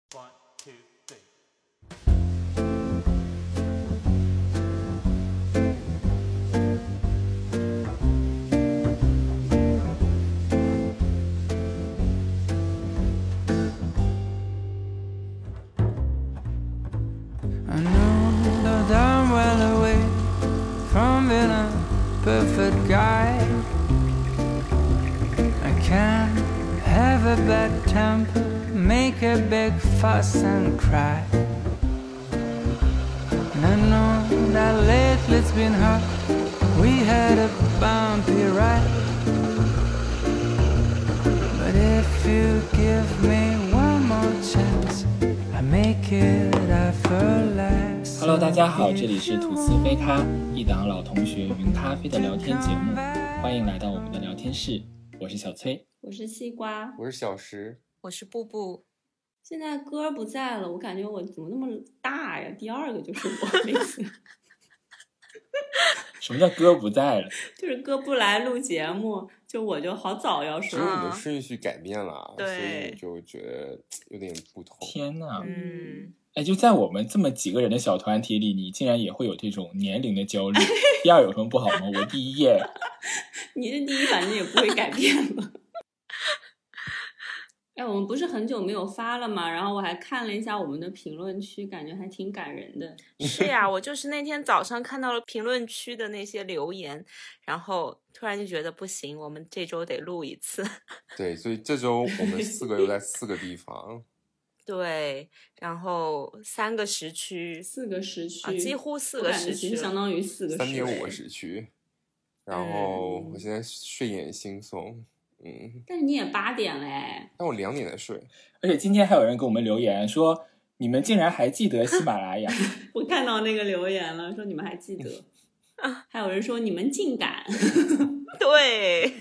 One, two, three. I know that I'm well away from being a perfect guy. I can't have a bad temper, make a big fuss and cry. And I know that lately it's been hard. We had a bumpy ride. But if you give me one more chance, I make it effortless. Hello， 大家好，这里是吐司飞咖，一档老同学云咖啡的聊天节目，欢迎来到我们的聊天室。我是小崔， 我是西瓜， 我是小石， 我是布布。 现在歌不在了，我感觉我怎么那么大呀？第二个就是我每次。 什么叫歌不在了？ 就是歌不来录节目，就我就好早要说。 只有你的顺序改变了， 对， 所以就觉得有点不同。 天哪， 哎， 就在我们这么几个人的小团体里，你竟然也会有这种年龄的焦虑。第二有什么不好吗？我第一耶。 你的第一反正也不会改变了。哎，我们不是很久没有发了吗？然后我还看了一下我们的评论区，感觉还挺感人的。 是呀，我就是那天早上看到了评论区的那些留言，然后突然就觉得不行，我们这周得录一次。 对，所以这周我们四个又在4个地方。 对，然后3个时区 ，4个时区， 几乎4个时区， 相当于4个 3.5个时区。然后我现在睡眼惺忪。 但是你也8点嘞， 但我2点才睡。 而且今天还有人给我们留言说，你们竟然还记得喜马拉雅。 我看到那个留言了，说你们还记得。还有人说你们竟敢。 对。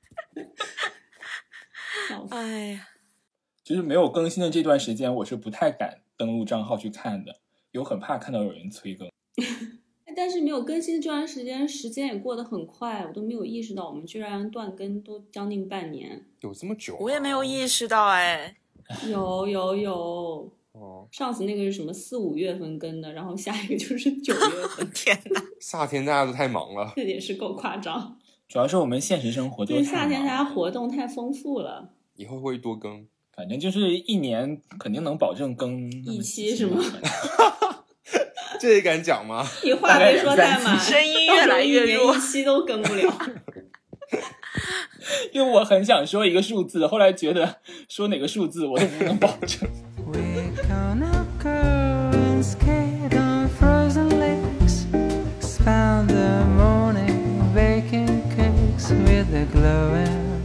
哎呀， 就是没有更新的这段时间，我是不太敢登录账号去看的，有很怕看到有人催更。 但是没有更新这段时间也过得很快，我都没有意识到我们居然断更都将近半年。 有这么久？ 我也没有意识到哎。 有上次那个是什么4、5月份更的，然后下一个就是9月份。 天哪， 夏天大家都太忙了， 这也是够夸张。 主要是我们现实生活都对，夏天大家活动太丰富了， 以后会多更。 反正就是1年肯定能保证更 1期是吗？ 这也敢讲吗？ 你话别说太满， 声音越来越弱 ，1期都更不了。 因为我很想说一个数字，后来觉得说哪个数字我都不能保证。 We gonna go and skate on frozen lakes, spend the morning baking cakes with the glowing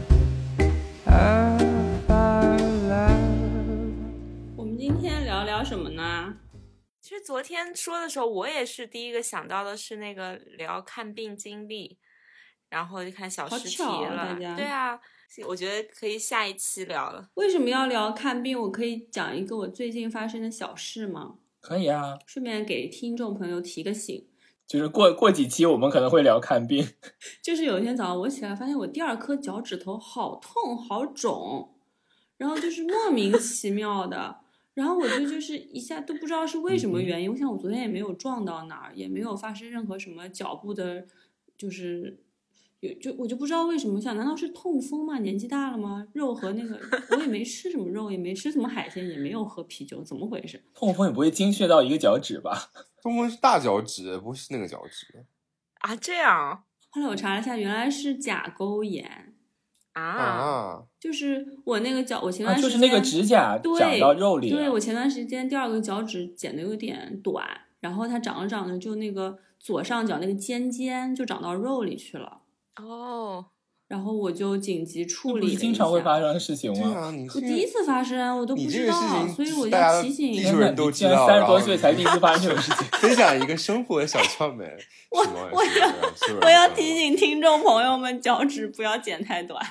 of our love. 我们今天聊聊什么呢？ 其实昨天说的时候，我也是第一个想到的是那个聊看病经历，然后就看小实题了。对啊，我觉得可以下一期聊了。 为什么要聊看病？我可以讲一个我最近发生的小事吗？ 可以啊， 顺便给听众朋友提个醒， 就是过几期我们可能会聊看病。 就是有一天早上我起来发现我第2颗脚趾头好痛好肿，然后就是莫名其妙的。然后我就是一下都不知道是为什么原因，我想我昨天也没有撞到哪儿，也没有发生任何什么脚部的，就是我就不知道为什么，想难道是痛风吗？年纪大了吗？肉和那个我也没吃什么肉，也没吃什么海鲜，也没有喝啤酒，怎么回事？ 痛风也不会精确到一个脚趾吧？ 痛风是大脚趾，不是那个脚趾啊。这样， 后来我查了一下，原来是甲沟炎。就是我那个脚，我前段时间、 就是那个指甲长到肉里了。 对，我前段时间第2个脚趾剪得有点短，然后它长着就那个左上角那个尖就长到肉里去了。 哦， 然后我就紧急处理了一下。 不是经常会发生的事情吗？ 对啊， 我第一次发生，我都不知道，所以我就提醒地球人都知道。 30多岁才第一次发生这种事情， 分享一个生活的小窍门。 我要提醒听众朋友们，脚趾不要剪太短。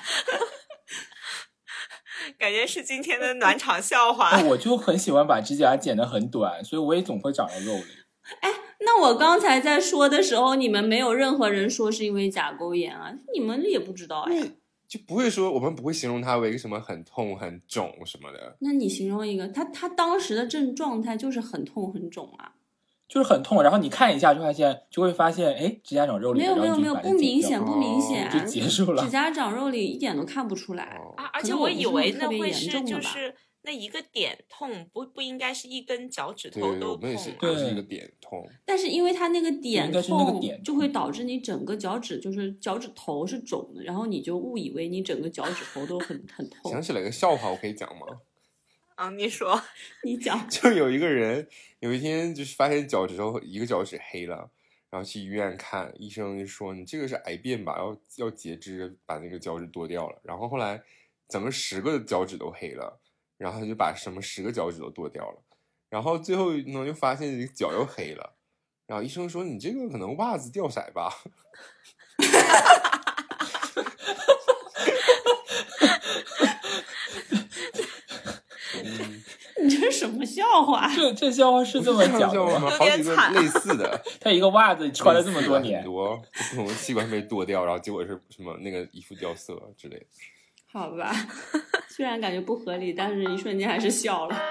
感觉是今天的暖场笑话。 我就很喜欢把指甲剪得很短，所以我也总会长到肉里。 哎，那我刚才在说的时候，你们没有任何人说是因为甲沟炎啊？你们也不知道呀？ 就不会说我们不会形容它为什么很痛很肿什么的。 那你形容一个，他当时的状态就是很痛很肿啊， 就是很痛，然后你看一下就会发现，哎，指甲长肉里没有，不明显， 就结束了。 指甲长肉里一点都看不出来啊！而且我以为那会是就是那一个点痛，不应该是一根脚趾头都痛。 对，是一个点痛。 但是因为它那个点痛，就会导致你整个脚趾头是肿的，然后你就误以为你整个脚趾头都很痛。 想起来个笑话，我可以讲吗？ 啊，你说， 你讲。 就有一个人有一天就是发现一个脚趾黑了，然后去医院看，医生就说你这个是癌变吧，要截肢，把那个脚趾剁掉了。然后后来整个10个脚趾都黑了，然后他就把10个脚趾都剁掉了，然后最后呢又发现这个脚又黑了，然后医生说你这个可能袜子掉色吧。 你这是什么笑话？ 这笑话是这么讲的吗？好几个类似的。 他一个袜子穿了这么多年， 很多不同的器官被剁掉，然后结果是什么那个衣服掉色之类的。 好吧，虽然感觉不合理，但是一瞬间还是笑了。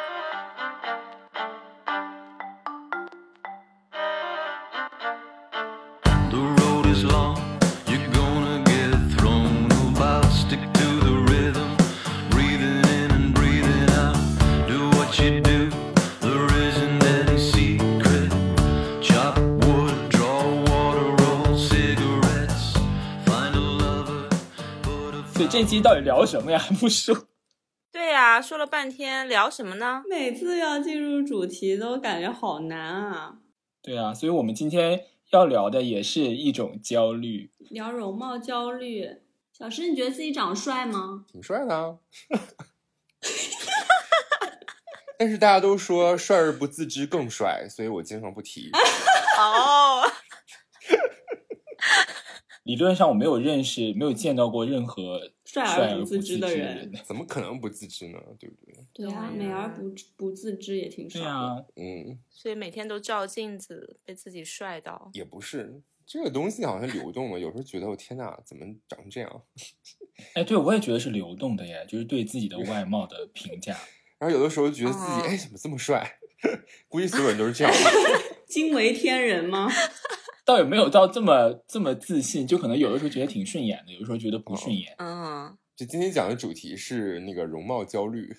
这期到底聊什么呀？还不说。 对呀，说了半天聊什么呢？ 每次要进入主题都感觉好难啊。 对啊，所以我们今天要聊的也是一种焦虑， 聊容貌焦虑。小石，你觉得自己长帅吗？ 挺帅的啊。但是大家都说帅而不自知更帅，所以我经常不提。 哦。 理论上我没有见到过任何帅而不自知的人。 怎么可能不自知呢？对不对？ 对啊，美而不自知也挺帅的。 对啊， 所以每天都照镜子，被自己帅到。 也不是，这个东西好像流动的，有时候觉得我天哪，怎么长这样？ 哎，对，我也觉得是流动的耶，就是对自己的外貌的评价。 然后有的时候觉得自己，怎么这么帅？估计所有人都是这样的。 惊为天人吗？ 倒也没有到这么自信，就可能有的时候觉得挺顺眼的，有的时候觉得不顺眼。 就今天讲的主题是那个容貌焦虑。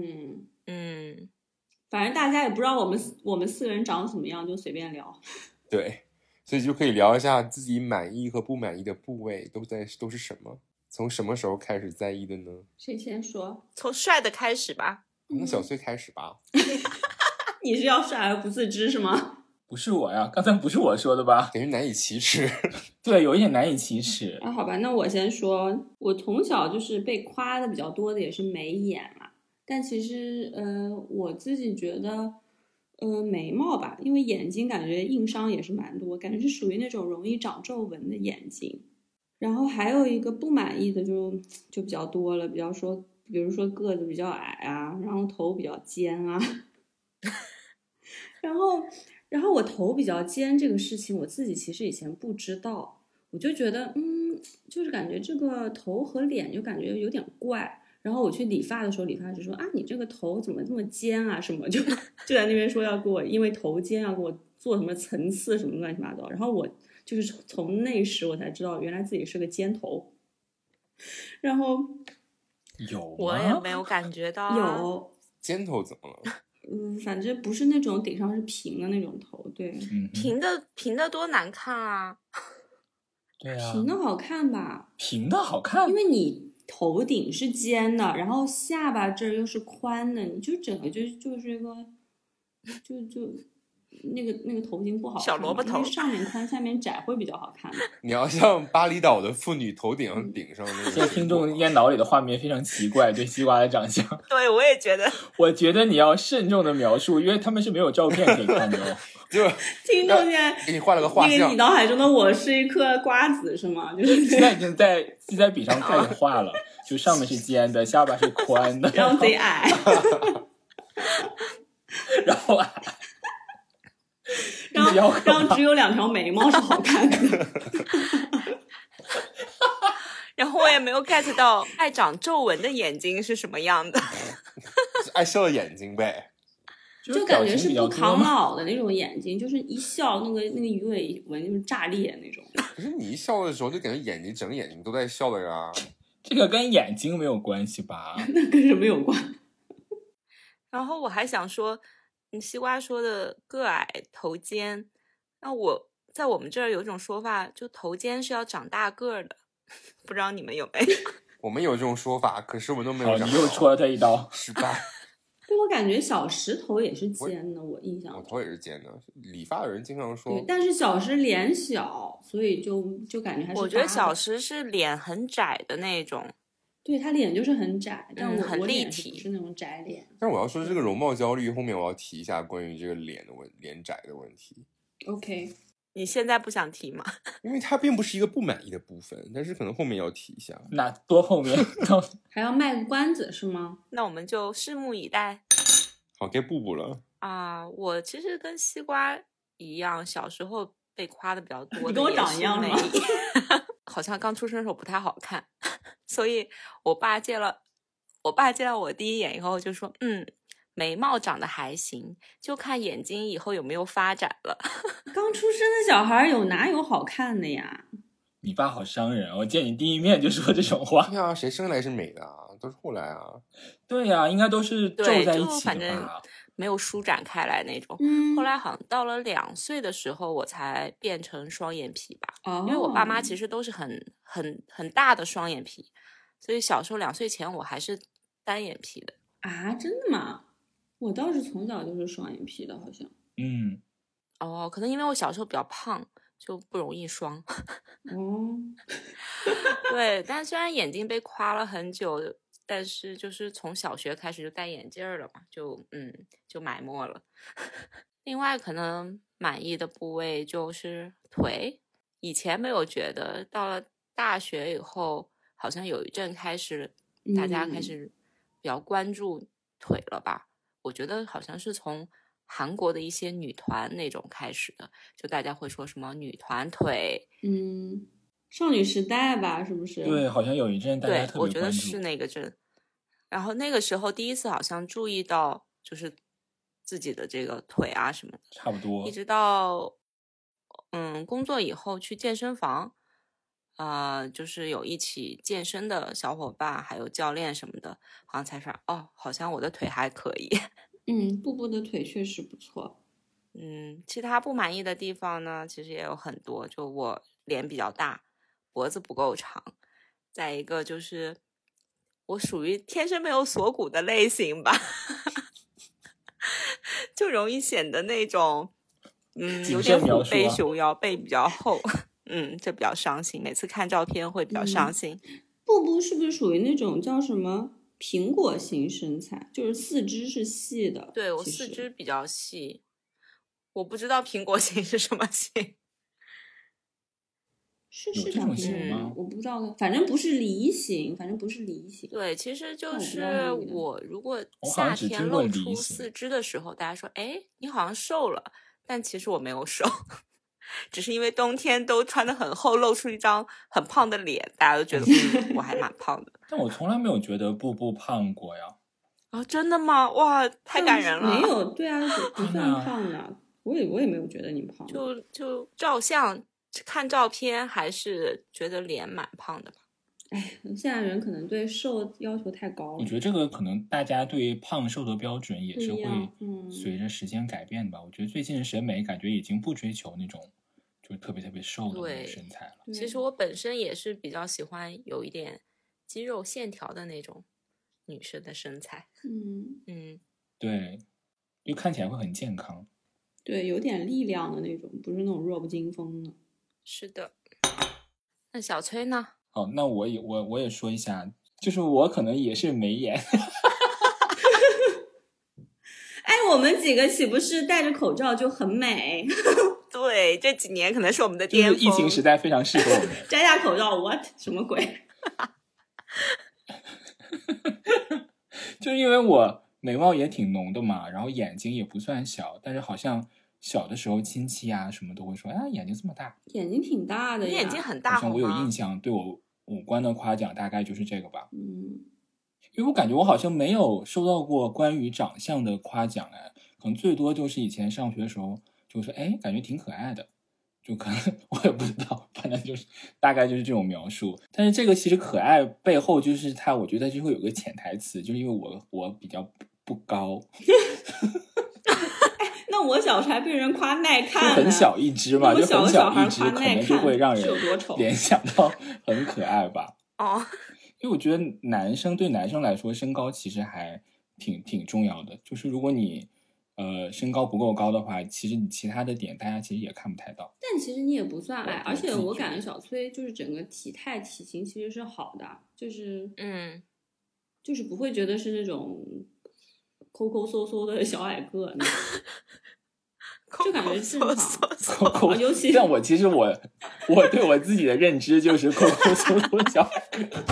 反正大家也不知道我们4个人长什么样，就随便聊。 对，所以就可以聊一下自己满意和不满意的部位都是什么，从什么时候开始在意的呢？ 谁先说？ 从帅的开始吧。 那小穗开始吧。 你是要帅而不自知是吗？ 不是我呀，刚才不是我说的吧？ 感觉难以启齿。 对，有一点难以启齿。 好吧，那我先说，我从小就是被夸的比较多的也是眉眼啦，但其实我自己觉得眉毛吧，因为眼睛感觉硬伤也是蛮多，感觉是属于那种容易长皱纹的眼睛。然后还有一个不满意的就比较多了，比如说个子比较矮啊，然后头比较尖啊。然后我头比较尖这个事情，我自己其实以前不知道，我就觉得就是感觉这个头和脸就感觉有点怪。然后我去理发的时候，理发师说你这个头怎么这么尖啊什么，就在那边说要给我因为头尖要给我做什么层次什么乱七八糟。然后我就是从那时我才知道原来自己是个尖头。然后有我也没有感觉到有尖头怎么了？ 反正不是那种顶上是平的那种头。对， 平的多难看啊。 对啊， 平的好看吧？ 平的好看， 因为你头顶是尖的，然后下巴这儿又是宽的，你就整个就是一个就那个头型不好看， 小萝卜头， 上面宽下面窄会比较好看。 你要像巴厘岛的妇女头顶上顶上那个。 现在听众烟脑里的画面非常奇怪，对西瓜的长相。 对，我也觉得。 我觉得你要慎重的描述，因为他们是没有照片可以看的哦。 就听众现在给你画了个画像， 你脑海中的我是一颗瓜子是吗？就是现在已经在记在笔上开始画了，就上面是尖的，下巴是宽的， 然后贼矮， 然后矮。 然后只有2条眉毛是好看的。 然后我也没有 get 到爱长皱纹的眼睛是什么样的。 爱笑的眼睛呗， 就感觉是不抗老的那种眼睛，就是一笑那个鱼尾纹就是炸裂那种。 可是你一笑的时候就感觉眼睛整个眼睛都在笑的呀。 这个跟眼睛没有关系吧？ 那跟什么有关？ 然后我还想说，西瓜说的个矮头尖，那在我们这儿有一种说法，就头尖是要长大个的，不知道你们有没有？ 我们有这种说法，可是我们都没有长。 你又戳了他一刀， 失败。 对，我感觉小石头也是尖的，我印象。 我头也是尖的，理发的人经常说。 对，但是小石脸小，所以就感觉还是。 我觉得小石是脸很窄的那种。 对，他脸就是很窄，但很立体， 是那种窄脸。 但是我要说这个容貌焦虑，后面我要提一下关于这个脸窄的问题。 OK， 你现在不想提吗？ 因为它并不是一个不满意的部分，但是可能后面要提一下。 那多后面还要卖个关子是吗？ 那我们就拭目以待。 好，该布布了啊！我其实跟西瓜一样，小时候被夸的比较多的， 你跟我长一样吗？ 好像刚出生的时候不太好看，所以我爸见了我第一眼以后就说，眉毛长得还行，就看眼睛以后有没有发展了。 刚出生的小孩哪有好看的呀？ 你爸好伤人，我见你第一面就说这种话。 对啊，谁生来是美的啊？都是后来啊。 对呀，应该都是皱在一起的吧？ 反正没有舒展开来那种。后来好像到了2岁的时候，我才变成双眼皮吧。因为我爸妈其实都是很大的双眼皮，所以小时候2岁前我还是单眼皮的。 啊，真的吗？我倒是从小就是双眼皮的，好像。 可能因为我小时候比较胖，就不容易双。对，但虽然眼睛被夸了很久，但是就是从小学开始就戴眼镜了嘛，就埋没了。另外可能满意的部位就是腿，以前没有觉得，到了大学以后，好像有一阵开始大家开始比较关注腿了吧。我觉得好像是从韩国的一些女团那种开始的，就大家会说什么女团腿， 少女时代吧，是不是？ 对，好像有一阵大家特别关注。 对，我觉得是那个阵。然后那个时候第一次好像注意到，就是自己的这个腿啊什么的， 差不多。 一直到工作以后去健身房，就是有一起健身的小伙伴，还有教练什么的，好像才说好像我的腿还可以。 布布的腿确实不错。 其他不满意的地方呢，其实也有很多。就我脸比较大，脖子不够长，再一个就是我属于天生没有锁骨的类型吧，就容易显得那种有点虎背熊腰，背比较厚。这比较伤心，每次看照片会比较伤心。 布布是不是属于那种叫什么苹果型身材，就是四肢是细的？ 对，我四肢比较细，我不知道苹果型是什么型。 是这种型吗？我不知道，反正不是梨形，对， 其实就是我如果夏天露出四肢的时候，大家说你好像瘦了，但其实我没有瘦。只是因为冬天都穿得很厚，露出一张很胖的脸，大家都觉得我还蛮胖的。 但我从来没有觉得布布胖过呀。 真的吗？哇，太感人了。 没有，对啊，不算胖的。我也没有觉得你胖。 就照相看照片，还是觉得脸蛮胖的吧。 现在人可能对瘦要求太高了。 我觉得这个可能大家对胖瘦的标准也是会随着时间改变吧。我觉得最近的审美感觉已经不追求那种就特别特别瘦的那种身材了。 其实我本身也是比较喜欢有一点肌肉线条的那种女生的身材。 对，就看起来会很健康。 对，有点力量的那种，不是那种弱不禁风的。 是的。那小崔呢？ 好，那我也说一下，就是我可能也是眉眼。 我们几个岂不是戴着口罩就很美？ 对，这几年可能是我们的巅峰。 就是疫情时代非常适合我们。 摘下口罩 ，what 什么鬼？ 就是因为我眉毛也挺浓的嘛，然后眼睛也不算小，但是好像小的时候亲戚啊什么都会说，眼睛这么大， 眼睛挺大的呀， 眼睛很大， 好像我有印象，对我五官的夸奖大概就是这个吧。因为我感觉我好像没有收到过关于长相的夸奖，可能最多就是以前上学的时候就说感觉挺可爱的，就可能我也不知道，反正就是大概就是这种描述。但是这个其实可爱背后就是我觉得就会有个潜台词，就是因为我比较不高。 那我小时候还被人夸耐看， 就很小一只嘛，就很小一只，可能就会让人联想到很可爱吧。因为我觉得对男生来说，身高其实还挺重要的。就是如果你身高不够高的话，其实你其他的点大家其实也看不太到。 但其实你也不算矮，而且我感觉小崔就是整个体态体型其实是好的，就是就是不会觉得是那种抠抠搜搜的小矮个那就感觉正常。尤其像其实我对我自己的认知就是抠抠搜搜小矮个。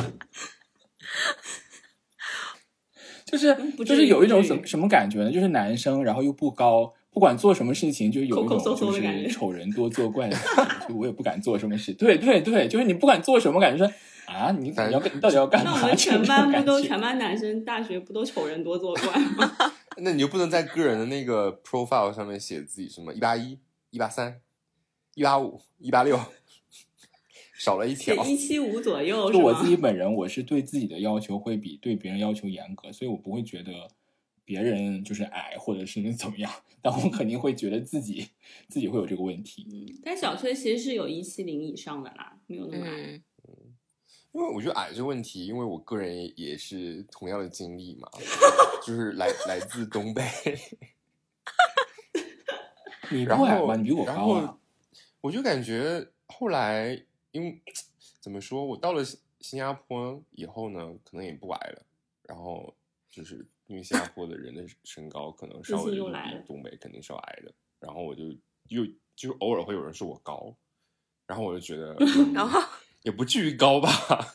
就是有一种什么感觉呢？就是男生然后又不高，不管做什么事情就有一种就是丑人多作怪的感觉，就我也不敢做什么事。对，就是你不敢做什么，感觉说啊，你到底要干嘛？ 那我们全班男生大学不都丑人多作怪吗？ 那你就不能在个人的那个 profile 上面写自己什么181、183、185、186，少了一条 ，175左右。 就我自己本人，我是对自己的要求会比对别人要求严格，所以我不会觉得别人就是矮或者是怎么样，但我肯定会觉得自己会有这个问题。 但小崔其实是有170以上的啦，没有那么矮。 因为我觉得矮这个问题，因为我个人也是同样的经历嘛，就是来自东北。 你不矮吗？你比我高啊。 然后我就感觉后来，因为怎么说，我到了新加坡以后呢，可能也不矮了。然后就是因为新加坡的人的身高可能稍微比东北肯定是要矮的，然后我就偶尔会有人说我高，然后我就觉得， 然后也不至于高吧。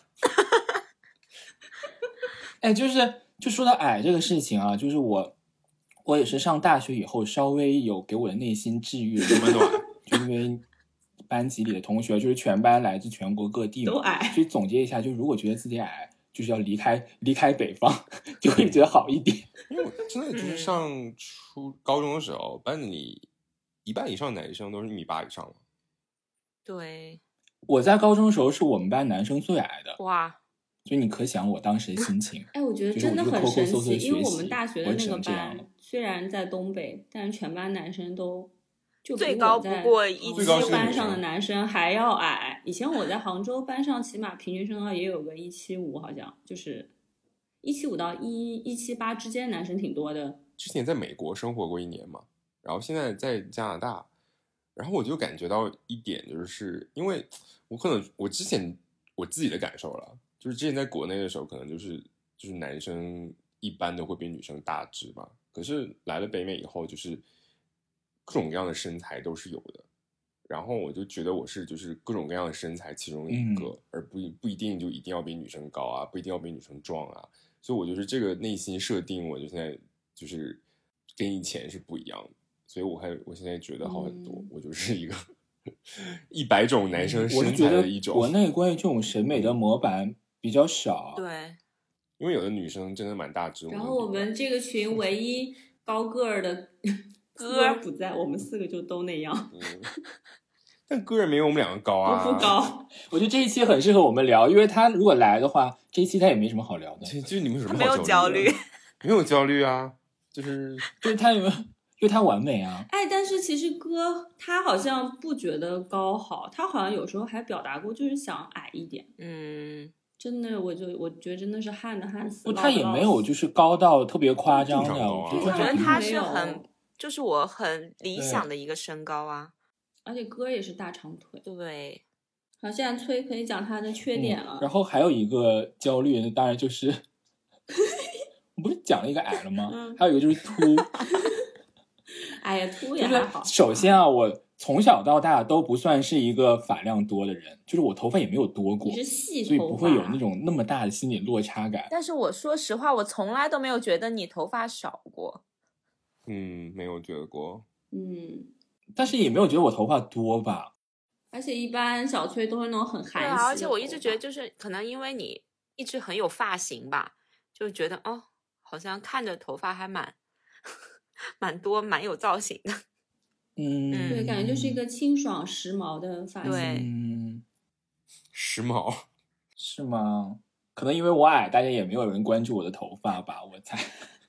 就说到矮这个事情啊，就是我也是上大学以后稍微有给我的内心治愈了温暖，就因为班级里的同学就是全班来自全国各地嘛， 都矮， 所以总结一下，就如果觉得自己矮，就是要离开北方，就会觉得好一点。 因为我真的就是上高中的时候，班里一半以上男生都是1.8米以上了。 对， 我在高中的时候是我们班男生最矮的。 哇！ 所以你可想我当时的心情。 我觉得真的很神奇，因为我们大学的那个班虽然在东北，但是全班男生都就最高不过 170班上的男生还要矮。以前我在杭州班上，起码平均身高也有个175，好像就是175到178之间，男生挺多的。 之前在美国生活过1年嘛，然后现在在加拿大，然后我就感觉到一点，就是因为我之前我自己的感受了。就是之前在国内的时候，可能就是男生一般都会比女生大只嘛。可是来了北美以后，就是各种各样的身材都是有的。然后我就觉得我是就是各种各样的身材其中一个，而不一定就一定要比女生高啊，不一定要比女生壮啊。所以我就是这个内心设定，我就现在就是跟以前是不一样的。所以我现在觉得好很多，我就是一个100种男生身材的一种。 国内关于这种审美的模板比较少， 对， 因为有的女生真的蛮大只。 然后我们这个群唯一高个儿的哥不在，我们4个就都那样。 但个儿没有我们2个高啊。 我不高， 我觉得这一期很适合我们聊，因为他如果来的话，这一期他也没什么好聊的。 就你们有什么好没有焦虑？ 没有焦虑啊，就是他有没有？因为他完美啊。 但是其实哥他好像不觉得高好，他好像有时候还表达过，就是想矮一点。真的，我觉得真的是旱的旱死。 他也没有就是高到特别夸张的。 我觉得他是就是我很理想的一个身高啊。 而且哥也是大长腿。 对。 好，现在崔可以讲他的缺点了。 然后还有一个焦虑，当然就是我不是讲了一个矮了吗？还有一个就是秃。 哎呀，秃也还好。 首先啊，我从小到大都不算是一个发量多的人，就是我头发也没有多过， 你是细头发， 所以不会有那么大的心理落差感。 但是我说实话，我从来都没有觉得你头发少过。 没有觉得过。 但是也没有觉得我头发多吧。 而且一般小崔都是那种很韩系的头发。 而且我一直觉得就是可能因为你一直很有发型吧，就觉得好像看着头发还蛮多蛮有造型的。 对，感觉就是一个清爽时髦的发型。 对， 时髦是吗？可能因为我矮，大家也没有人关注我的头发吧，我猜。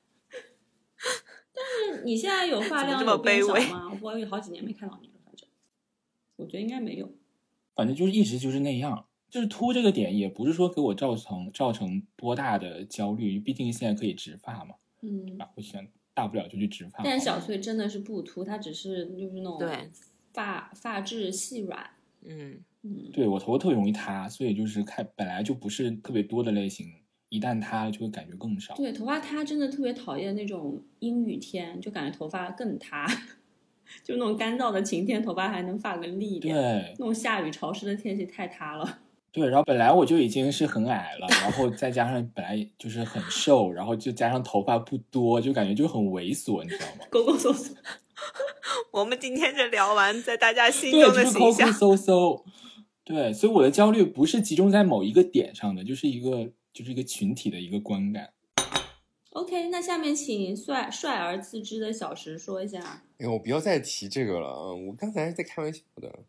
但是你现在有发量有变少吗？我有好几年没看到你了，反正我觉得应该没有。 反正就是一直就是那样，就是秃这个点也不是说给我造成多大的焦虑，毕竟现在可以植发嘛。我想大不了就去植发。 但小崔真的是不秃，他只是就是那种对发质细软。 对，我头发特别容易塌，所以就是本来就不是特别多的类型，一旦塌就会感觉更少。 对，头发塌真的特别讨厌那种阴雨天，就感觉头发更塌。就那种干燥的晴天，头发还能发个立一点。 对， 那种下雨潮湿的天气太塌了。 对，然后本来我就已经是很矮了，然后再加上本来就是很瘦，然后就加上头发不多，就感觉就很猥琐，你知道吗？ 勾勾搜搜。 我们今天这聊完，在大家心中的形象， 对，就是勾勾搜搜。对，所以我的焦虑不是集中在某一个点上的，就是一个群体的一个观感。 OK， 那下面请帅而自知的小石说一下。 我不要再提这个了，我刚才是在开玩笑的。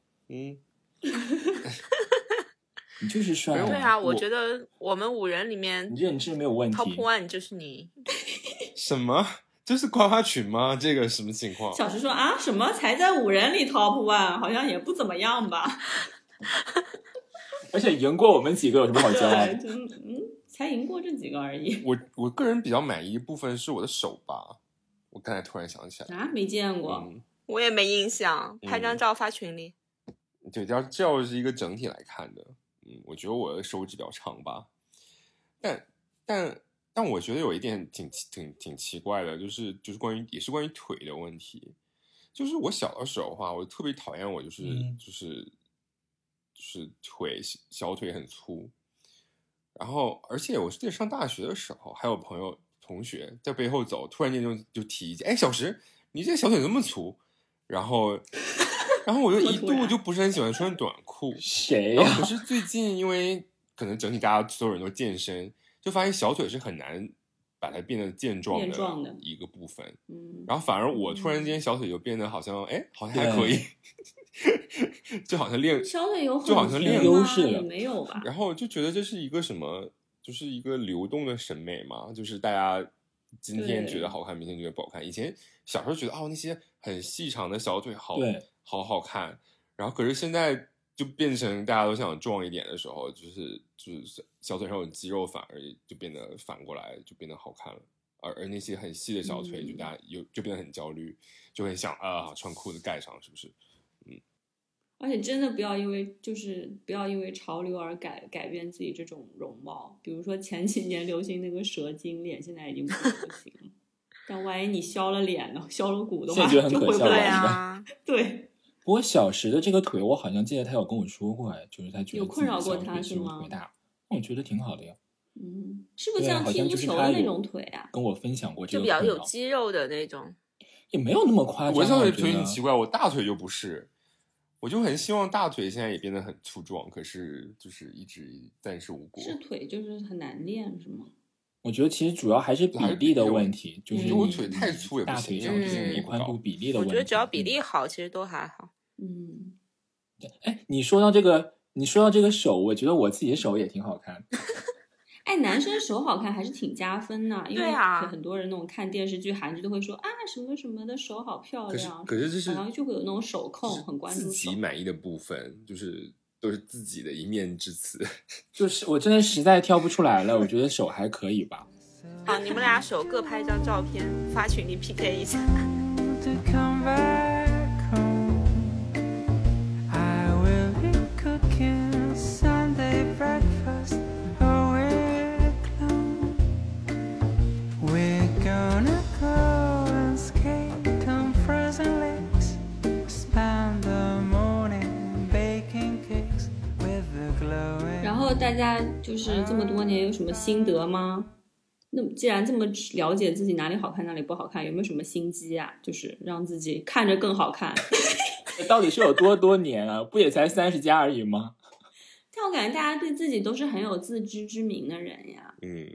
你就是帅啊。 对啊，我觉得我们5人里面， 你认知没有问题。 Top 1就是你。 什么？这是夸夸群吗？这个什么情况？ 小石说啊，什么才在5人里 Top 1，好像也不怎么样吧。 而且赢过我们几个有什么好骄傲的？ 才赢过这几个而已。 我个人比较满意一部分是我的手吧，我刚才突然想起来啊，没见过。 我也没印象，拍张照发群里。 对，这要是一个整体来看的，我觉得我的手指比较长吧，但我觉得有一点挺奇怪的，就是也是关于腿的问题。就是我小的时候的话，我特别讨厌我就是小腿很粗，然后而且我记得上大学的时候，还有同学在背后走，突然间就提一句：“哎，小石，你这小腿这么粗。”然后我就一度就不是很喜欢穿短裤。 谁呀？ 可是最近因为可能整体大家所有人都健身，就发现小腿是很难把它变得健壮的一个部分。然后反而我突然间小腿就变得好像还可以。就好像练小腿有就好像练优势也没有吧。 然后就觉得这是一个什么，就是一个流动的审美嘛，就是大家今天觉得好看，明天觉得不好看。以前小时候觉得那些很细长的小腿好看，然后可是现在就变成大家都想壮一点的时候，就是小腿上有肌肉反而就变得反过来就变得好看了，而那些很细的小腿就大家就变得很焦虑，就很想穿裤子盖上，是不是？ 而且真的不要因为潮流而改变自己这种容貌。比如说前几年流行那个蛇精脸，现在已经不流行了。但万一你削了脸呢，削了骨的话，就回不来啊。 对。 不过小石的这个腿，我好像记得他有跟我说过，就是他觉得有困扰过他是吗？ 腿大，我觉得挺好的呀。 是不是像踢足球的那种腿啊？ 跟我分享过这个， 就比较有肌肉的那种， 也没有那么夸张。 我小腿很奇怪，我大腿就不是。我就很希望大腿现在也变得很粗壮，可是就是一直暂时无果。 是腿就是很难练是吗？ 我觉得其实主要还是比例的问题，就是我腿太粗也不行， 大腿上你宽度比例的问题。 我觉得只要比例好，其实都还好。 哎，你说到这个手，我觉得我自己的手也挺好看。 哎，男生手好看还是挺加分的，因为很多人那种看电视剧、韩剧都会说什么什么的手好漂亮， 可是这是好像就会有那种手控，很关注手。 自己满意的部分，就是都是自己的一面之词。 就是我真的实在挑不出来了，我觉得手还可以吧。 好，你们俩手各拍一张照片发群里 PK 一下。 然后大家就是这么多年有什么心得吗？那既然这么了解自己哪里好看哪里不好看，有没有什么心机啊？就是让自己看着更好看。 到底是有多年啊？不也才30+而已吗？ 但我感觉大家对自己都是很有自知之明的人呀。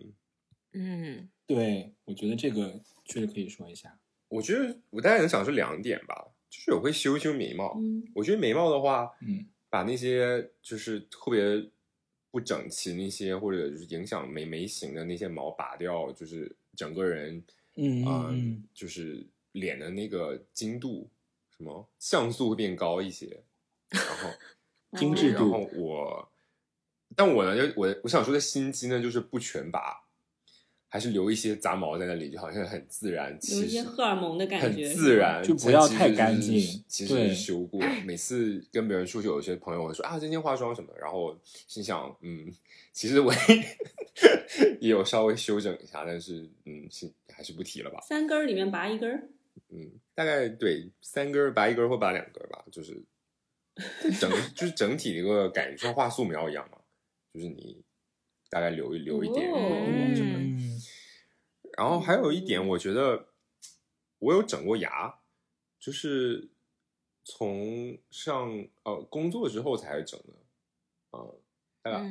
对，我觉得这个确实可以说一下。 我觉得我大概能想出2点吧，就是我会修眉毛。我觉得眉毛的话，把那些就是特别不整齐那些或者就是影响眉形的那些毛拔掉，就是整个人就是脸的那个精度什么像素会变高一些，然后精致度。 然后但我呢，我想说的心机呢，就是不全拔，还是留一些杂毛在那里，就好像很自然， 有一些荷尔蒙的感觉， 很自然， 就不要太干净。 其实是修过，每次跟别人出去，有些朋友会说啊，今天化妆什么的，然后心想，其实我也有稍微修整一下，但是还是不提了吧。 3根里面拔1根， 大概对3根拔1根或拔2根吧，就是整体的一个感觉，像画素描一样嘛，就是你大概留一点什么。然后还有一点，我觉得我有整过牙，就是从上工作之后才整的，大概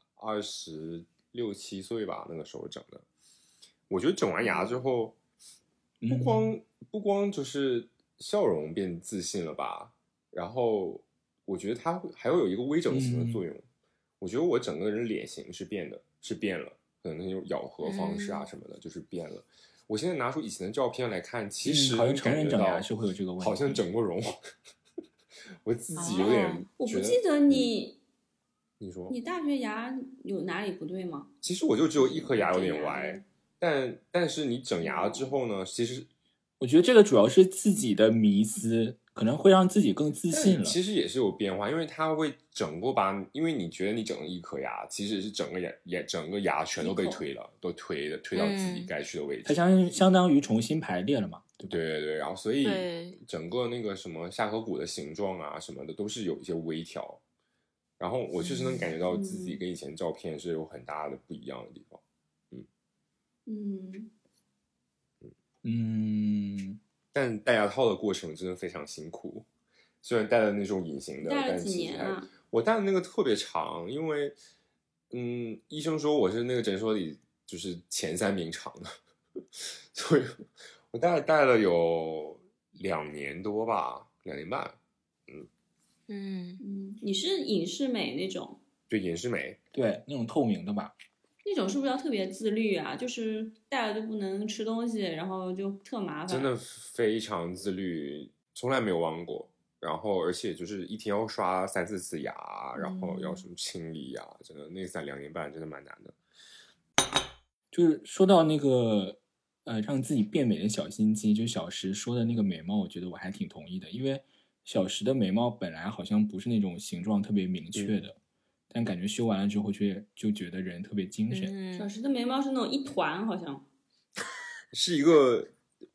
26、27岁吧，那个时候整的。我觉得整完牙之后，不光就是笑容变自信了吧，然后我觉得它还会有一个微整形的作用。我觉得我整个人脸型是变了，可能那种咬合方式啊什么的，就是变了。我现在拿出以前的照片来看，其实好像成人整牙是会有这个问题， 好像整过容。我自己有点我不记得你说你大学牙有哪里不对吗？ 其实我就只有1颗牙有点歪，但是你整牙之后呢，其实我觉得这个主要是自己的迷思，可能会让自己更自信了。 其实也是有变化，因为它会整过因为你觉得你整了1颗牙，其实是整个牙全都被推了，都推到自己该去的位置。 它相当于重新排列了嘛，对不对？ 对，然后所以整个那个什么下颌骨的形状啊什么的都是有一些微调。然后我确实能感觉到自己跟以前照片是有很大的不一样的地方。但戴牙套的过程真的非常辛苦，虽然戴了那种隐形的， 戴了几年啊？ 我戴的那个特别长，因为医生说我是那个诊所里就是前3名长的，所以我戴了有2年多吧，2年半。 你是隐适美那种？ 对，隐适美， 对，那种透明的吧。 那种是不是要特别自律啊？就是戴了就不能吃东西，然后就特麻烦。 真的非常自律，从来没有忘过。然后而且就是一天要刷3、4次牙，然后要什么清理呀，真的那2年半真的蛮难的。 就是说到那个让自己变美的小心机，就小石说的那个眉毛，我觉得我还挺同意的，因为小石的眉毛本来好像不是那种形状特别明确的，但感觉修完了之后就觉得人特别精神。 小石的眉毛是那种一团，好像是一个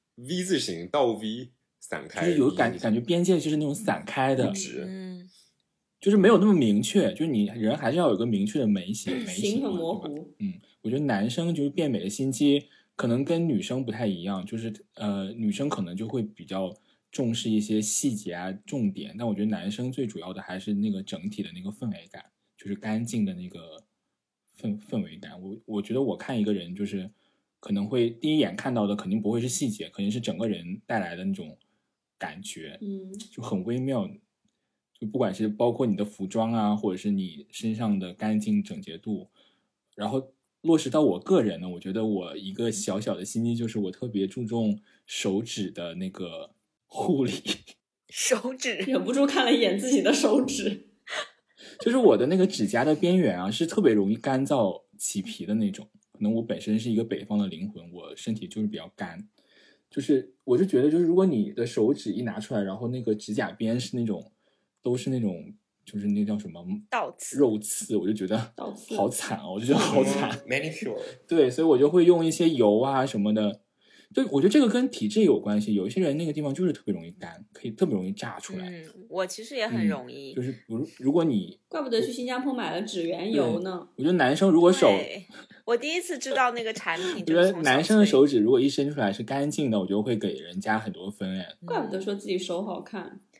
V 字形倒 V 散开， 就是有感觉边界就是那种散开的，就是没有那么明确，就是你人还是要有个明确的眉形很模糊。 我觉得男生就是变美的心机可能跟女生不太一样，就是女生可能就会比较重视一些细节啊重点，但我觉得男生最主要的还是那个整体的那个氛围感，就是干净的那个氛围感。我觉得我看一个人就是可能会第一眼看到的肯定不会是细节，肯定是整个人带来的那种感觉，就很微妙，就不管是包括你的服装啊，或者是你身上的干净整洁度。然后落实到我个人呢，我觉得我一个小小的心机就是我特别注重手指的那个护理。 手指忍不住看了一眼自己的手指， 就是我的那个指甲的边缘啊是特别容易干燥起皮的那种，可能我本身是一个北方的灵魂，我身体就是比较干，就是我就觉得就是如果你的手指一拿出来，然后那个指甲边是那种都是那种就是那叫什么倒刺肉刺，我就觉得好惨哦，我就觉得好惨。 manicure 对，所以我就会用一些油啊什么的。对，我觉得这个跟体质有关系，有一些人那个地方就是特别容易干，可以特别容易炸出来。 我其实也很容易， 就是如果你怪不得去新加坡买了指缘油呢。 我觉得男生如果手， 我第一次知道那个产品， 我觉得男生的手指如果一伸出来是干净的，我就会给人家很多分哎。 怪不得说自己手好看。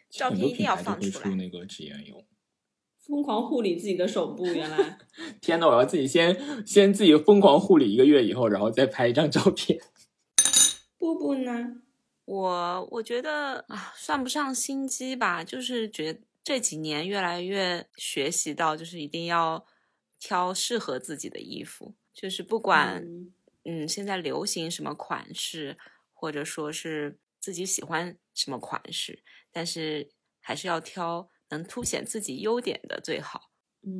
照片一定要放出来。 那个指缘油， 疯狂护理自己的手部，原来天哪！我要自己先自己疯狂护理1个月以后，然后再拍一张照片。 布布呢？ 我觉得算不上心机吧，就是觉得这几年越来越学习到，就是一定要挑适合自己的衣服，就是不管现在流行什么款式，或者说是自己喜欢什么款式，但是还是要挑能凸显自己优点的最好。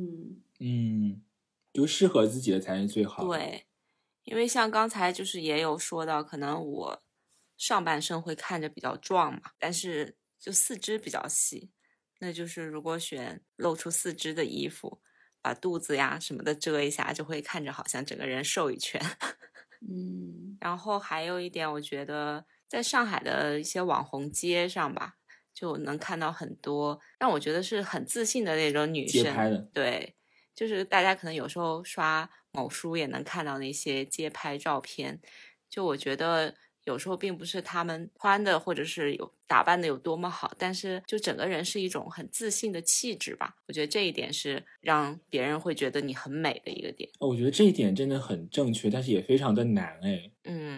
就适合自己的才是最好的。 对，因为像刚才就是也有说到，可能我上半身会看着比较壮嘛，但是就四肢比较细，那就是如果选露出四肢的衣服，把肚子呀什么的遮一下，就会看着好像整个人瘦一圈。然后还有一点，我觉得在上海的一些网红街上吧，就能看到很多让我觉得是很自信的那种女生， 街拍的。 对，就是大家可能有时候刷某书也能看到那些街拍照片，就我觉得有时候并不是他们穿的或者是打扮的有多么好，但是就整个人是一种很自信的气质吧。我觉得这一点是让别人会觉得你很美的一个点。 我觉得这一点真的很正确，但是也非常的难哎。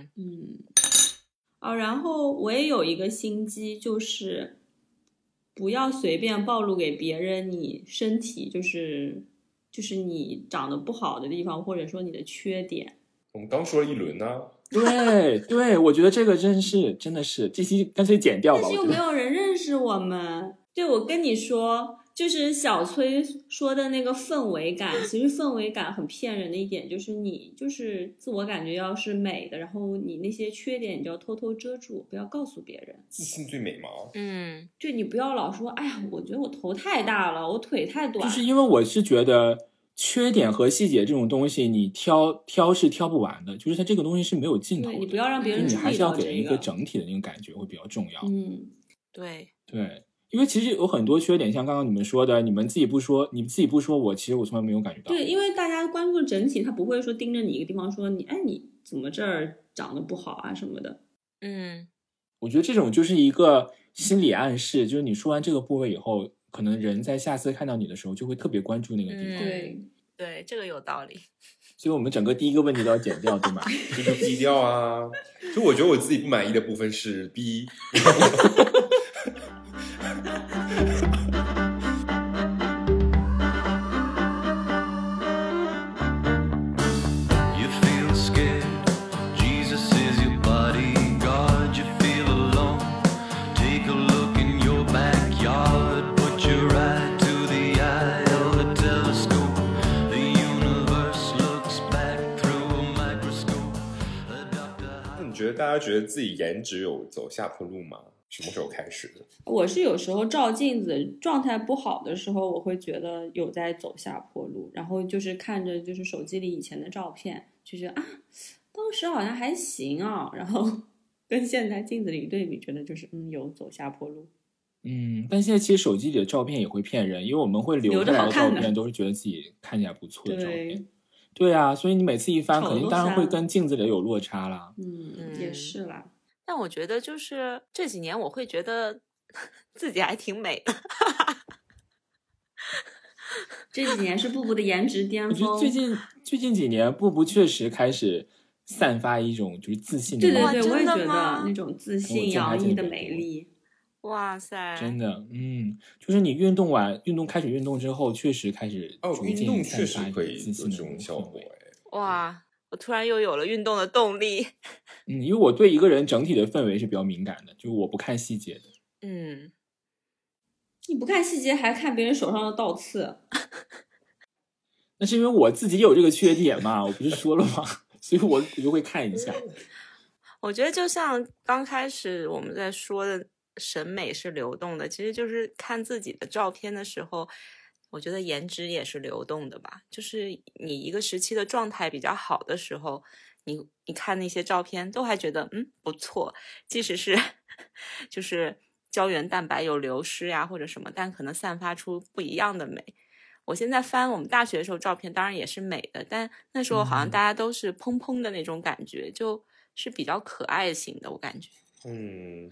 然后我也有一个心机，就是不要随便暴露给别人你身体就是你长得不好的地方，或者说你的缺点。 我们刚说了一轮呢。 对，我觉得这个真的是这期干脆剪掉吧。 但是又没有人认识我们。对，我跟你说，就是小崔说的那个氛围感，其实氛围感很骗人的一点就是你就是自我感觉要是美的，然后你那些缺点你就要偷偷遮住，不要告诉别人。 自信最美吗？ 就你不要老说哎呀我觉得我头太大了，我腿太短， 就是因为我是觉得缺点和细节这种东西你挑是挑不完的，就是它这个东西是没有尽头的。 对，你不要让别人注意到这个， 你还是要给人一个整体的那个感觉会比较重要。 对， 因为其实有很多缺点，像刚刚你们说的，你自己不说，其实我从来没有感觉到。 对，因为大家关注整体，他不会说盯着你一个地方说你怎么这儿长得不好啊什么的。 我觉得这种就是一个心理暗示，就是你说完这个部位以后，可能人在下次看到你的时候就会特别关注那个地方。 对，这个有道理。 所以我们整个第一个问题都要剪掉，对吗？ 就是低调啊。就我觉得我自己不满意的部分是 B。大家觉得自己颜值有走下坡路吗？什么时候开始的？ 我是有时候照镜子状态不好的时候，我会觉得有在走下坡路，然后就是看着就是手机里以前的照片，就觉得当时好像还行啊，然后跟现在镜子里对比，觉得就是有走下坡路。 但现在其实手机里的照片也会骗人，因为我们会留下来的照片都是觉得自己看起来不错的照片。对啊，所以你每次一翻肯定当然会跟镜子里有落差啦。 也是啦。 但我觉得就是这几年我会觉得自己还挺美的。 这几年是布布的颜值巅峰。 我觉得最近几年布布确实开始散发一种就是自信的。 对，我也觉得那种自信洋溢的美丽。 哇塞， 真的，就是你开始运动之后，确实开始逐渐运动确实可以有这种效果。 哇，我突然又有了运动的动力。 因为我对一个人整体的氛围是比较敏感的，就是我不看细节的。 你不看细节还看别人手上的倒刺？ 那是因为我自己有这个缺点嘛，我不是说了吗？所以我就会看一下。 我觉得就像刚开始我们在说的审美是流动的，其实就是看自己的照片的时候，我觉得颜值也是流动的吧。就是你一个时期的状态比较好的时候，你看那些照片都还觉得不错，即使是就是胶原蛋白有流失呀或者什么，但可能散发出不一样的美。我现在翻我们大学的时候照片当然也是美的，但那时候好像大家都是蓬蓬的那种感觉，就是比较可爱型的，我感觉。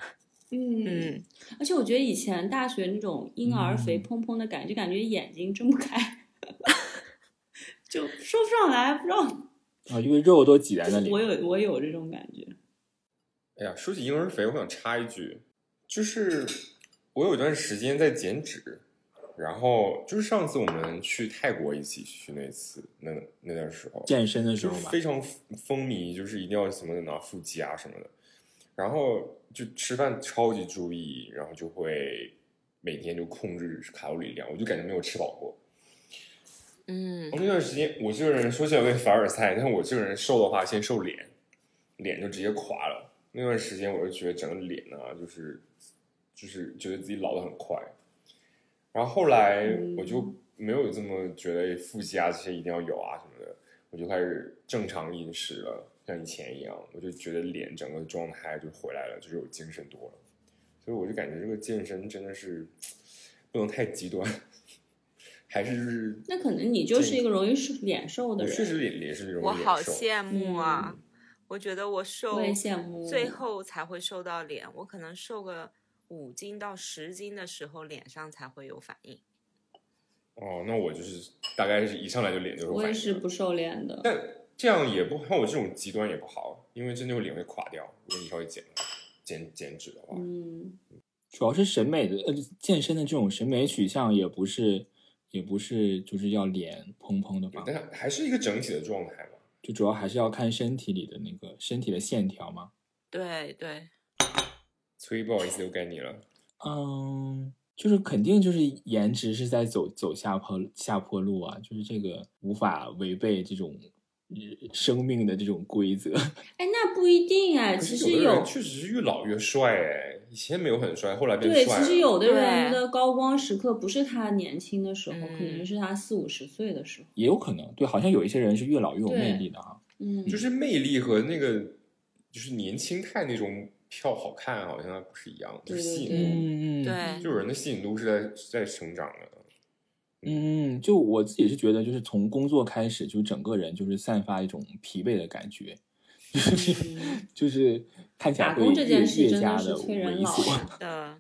而且我觉得以前大学那种婴儿肥蓬蓬的感觉，就感觉眼睛睁不开，就说不上来，不知道因为肉都挤在那里。 我有这种感觉。 哎呀，说起婴儿肥，我想插一句，就是我有一段时间在减脂，然后就是上次我们去泰国一起去那段时候， 健身的时候吧， 就是非常风靡，就是一定要什么拿腹肌啊什么的，然后就吃饭超级注意，然后就会每天就控制卡路里量，我就感觉没有吃饱过。那段时间我这个人说起来有点凡尔赛，但是我这个人瘦的话，先瘦脸就直接垮了。那段时间我就觉得整个脸啊，就是觉得自己老得很快。然后后来我就没有这么觉得腹肌啊这些一定要有啊什么的，我就开始正常饮食了，像以前一样，我就觉得脸整个状态就回来了，就是有精神多了。所以我就感觉这个健身真的是不能太极端。还是就是那可能你就是一个容易脸瘦的人。 我确实脸是容易脸瘦。 我好羡慕啊！我觉得我瘦， 我也羡慕， 最后才会瘦到脸。我可能瘦个5斤到10斤的时候，脸上才会有反应。 那我就是大概是一上来就脸就有反应。 我也是不瘦脸的， 但这样也不像我这种极端也不好，因为真的会脸会垮掉。如果你稍微减脂的话， 主要是审美的健身的这种审美取向也不是就是要脸蓬蓬的吧， 但还是一个整体的状态嘛， 就主要还是要看身体里的那个身体的线条嘛。 对对， 所以不好意思又该你了。 就是肯定就是颜值是在走下坡路啊，就是这个无法违背这种生命的这种规则。 那不一定哎，其实有的人确实是越老越帅哎，以前没有很帅，后来变帅了。 对，其实有的人的高光时刻不是他年轻的时候，可能是他40-50岁的时候， 也有可能。对，好像有一些人是越老越有魅力的哈。 就是魅力和那个就是年轻态那种票好看，好像不是一样，就是吸引度。 对， 就人的吸引度是在成长的。 就我自己是觉得，就是从工作开始，就整个人就是散发一种疲惫的感觉，就是看起来会越加的猥琐。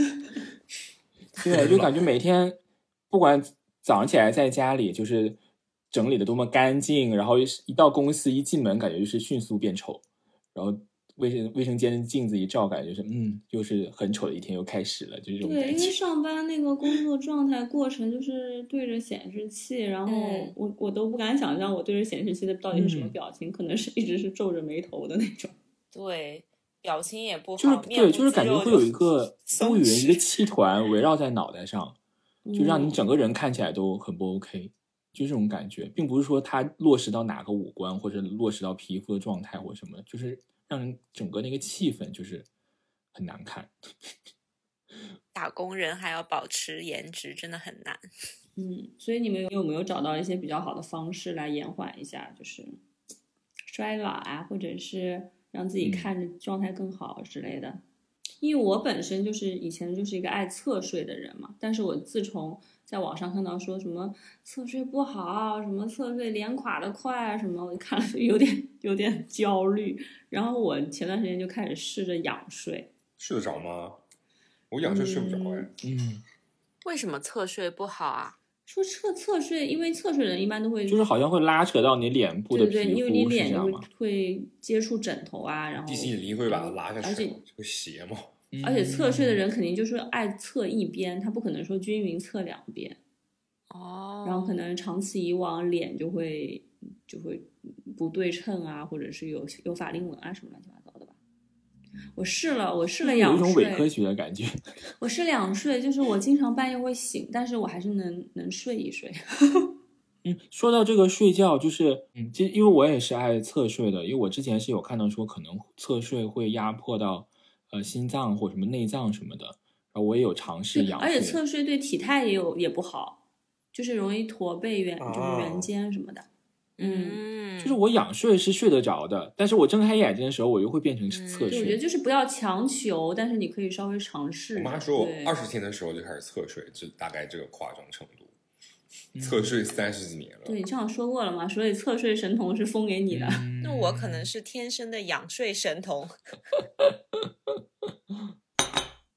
对，就感觉每天不管早上起来在家里就是整理的多么干净，然后一到公司一进门感觉就是迅速变丑，然后卫生间的镜子一照，感觉就是又是很丑的一天又开始了，就这种感觉。 对，因为上班那个工作状态过程就是对着显示器，然后我都不敢想象我对着显示器的到底是什么表情，可能是一直是皱着眉头的那种。 对，表情也不好， 就是感觉会有一个乌云一个气团围绕在脑袋上，就让你整个人看起来都很不 OK。就这种感觉，并不是说它落实到哪个五官或者落实到皮肤的状态或什么，就是让人整个那个气氛就是很难看。 打工人还要保持颜值真的很难。 所以你们有没有找到一些比较好的方式来延缓一下就是衰老啊，或者是让自己看着状态更好之类的？因为我本身就是以前就是一个爱侧睡的人嘛，但是我自从在网上看到说什么侧睡不好，什么侧睡脸垮得快什么，我就看了有点焦虑。然后我前段时间就开始试着仰睡。 睡得着吗？我仰睡睡不着哎。 为什么侧睡不好啊？ 说侧睡，因为侧睡人一般都会就是好像会拉扯到你脸部的皮肤， 对，因为你脸就会接触枕头啊，然后地心引力会把它拉下去， 而且会斜嘛。 而且侧睡的人肯定就是爱侧一边，他不可能说均匀侧两边。然后可能长此以往，脸就会不对称啊，或者是有法令纹啊什么乱七八糟的吧。我试了仰睡， 有一种伪科学的感觉。 我试仰睡，就是我经常半夜会醒，但是我还是能睡一睡。 说到这个睡觉，就是其实因为我也是爱侧睡的，因为我之前是有看到说可能侧睡会压迫到心脏或什么内脏什么的，然后我也有尝试仰睡。 而且侧睡对体态也不好，就是容易驼背就是圆肩什么的。 就是我仰睡是睡得着的，但是我睁开眼睛的时候我又会变成侧睡。 我觉得就是不要强求，但是你可以稍微尝试。 我妈说我20天的时候就开始侧睡，就大概这个夸张程度。侧睡30几年了。 对，你这样说过了嘛，所以侧睡神童是封给你的。 那我可能是天生的仰睡神童。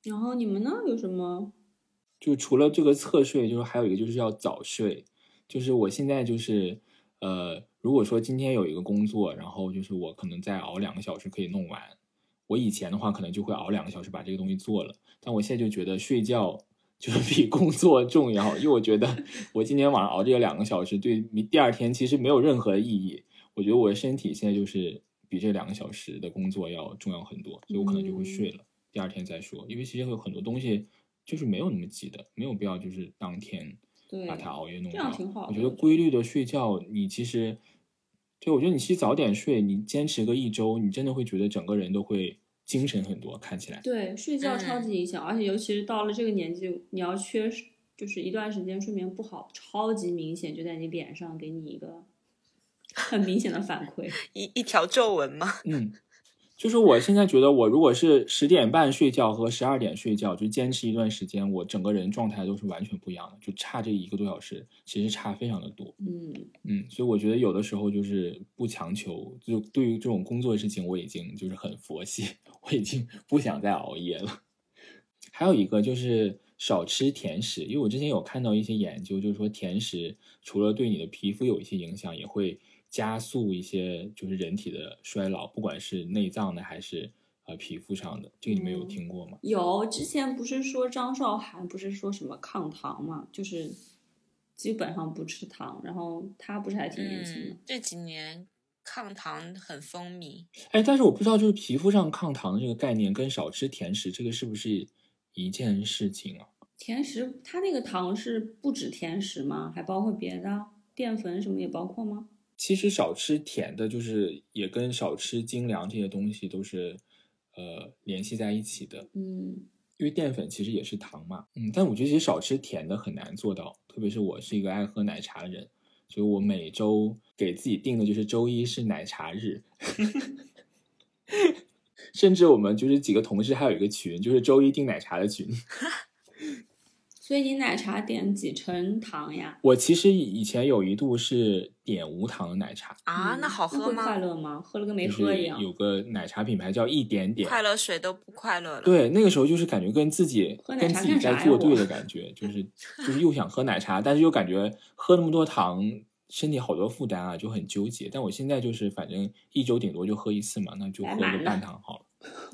然后你们呢？有什么？ 就除了这个侧睡，就是还有一个就是要早睡。就是我现在就是如果说今天有一个工作，然后就是我可能再熬2个小时可以弄完，我以前的话可能就会熬2个小时把这个东西做了，但我现在就觉得睡觉就是比工作重要，因为我觉得我今天晚上熬这个2个小时对第二天其实没有任何的意义。我觉得我的身体现在就是比这2个小时的工作要重要很多，所以我可能就会睡了，第二天再说。因为其实有很多东西就是没有那么急的，没有必要就是当天把它熬夜弄掉。 这样挺好的。 我觉得规律的睡觉，你其实对，我觉得你其实早点睡，你坚持个1周，你真的会觉得整个人都会精神很多，看起来。 对，睡觉超级影响，而且尤其是到了这个年纪，你要就是一段时间睡眠不好，超级明显，就在你脸上给你一个很明显的反馈， 一条皱纹吗？ 就是我现在觉得，我如果是10点半睡觉和12点睡觉，就坚持一段时间，我整个人状态都是完全不一样的，就差这1个多小时，其实差非常的多。所以我觉得有的时候就是不强求，就对于这种工作的事情，我已经就是很佛系，我已经不想再熬夜了。还有一个就是少吃甜食，因为我之前有看到一些研究，就是说甜食除了对你的皮肤有一些影响，也会加速一些就是人体的衰老，不管是内脏的还是皮肤上的。这个你们有听过吗？ 有，之前不是说张韶涵不是说什么抗糖嘛，就是基本上不吃糖，然后他不是还挺年轻的。 这几年抗糖很风靡。 但是我不知道就是皮肤上抗糖的这个概念跟少吃甜食这个是不是一件事情啊？ 甜食它那个糖是不止甜食吗？还包括别的淀粉什么也包括吗？ 其实少吃甜的就是也跟少吃精粮这些东西都是联系在一起的。因为淀粉其实也是糖嘛。但我觉得其实少吃甜的很难做到，特别是我是一个爱喝奶茶的人，所以我每周给自己定的就是周一是奶茶日。甚至我们就是几个同事还有一个群，就是周一订奶茶的群。 所以你奶茶点几成糖呀？ 我其实以前有一度是点无糖的奶茶啊，那好喝吗？ 会快乐吗？喝了跟没喝一样。 有个奶茶品牌叫一点点， 快乐水都不快乐了。 对，那个时候就是感觉跟自己在作对的感觉，就是又想喝奶茶，但是又感觉喝那么多糖身体好多负担啊，就很纠结。但我现在就是反正1周顶多就喝1次嘛，那就喝个半糖好了。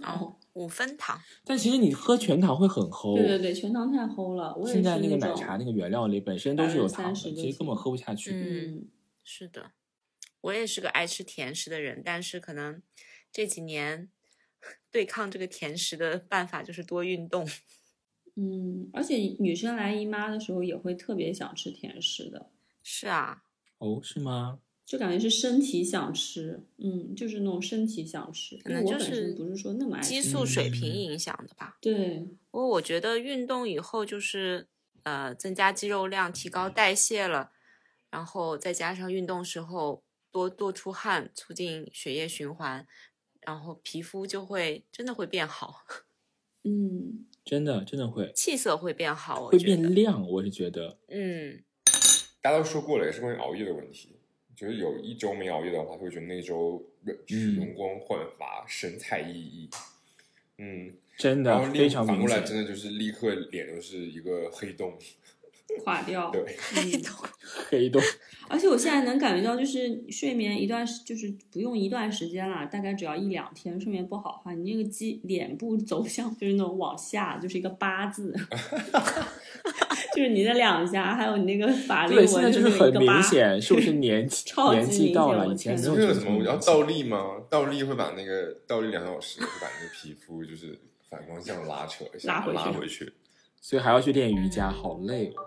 5分糖。但其实你喝全糖会很齁。 对对对，全糖太齁了。我也是现在那个奶茶那个原料里本身都是有糖的，其实根本喝不下去。是的，我也是个爱吃甜食的人，但是可能这几年对抗这个甜食的办法就是多运动。 而且女生来姨妈的时候也会特别想吃甜食的。 是啊。 是吗？ 就感觉是身体想吃，就是那种身体想吃， 可能就是不是说那么爱吃， 激素水平影响的吧。 对， 我觉得运动以后就是增加肌肉量，提高代谢了，然后再加上运动时候多出汗，促进血液循环，然后皮肤就会真的会变好。 真的会， 气色会变好， 会变亮，我是觉得。 大家都说过了，也是关于熬夜的问题。就是有1周没熬夜的话，会觉得那周容光焕发，神采奕奕。 真的非常明显。 反过来，真的就是立刻脸就是一个黑洞， 垮掉。 对， 黑洞。 而且我现在能感觉到，就是睡眠就是不用一段时间啦，大概只要1-2天睡眠不好的话，你那个脸部走向就是那种往下，就是一个8字。就是你的两颊，还有你那个法令纹， 现在就是很明显，是不是年纪到了？以前没有什么要倒立吗？倒立会把那个倒立2小时，会把那个皮肤就是反方向拉扯一下，拉回去。 所以还要去练瑜伽，好累哦。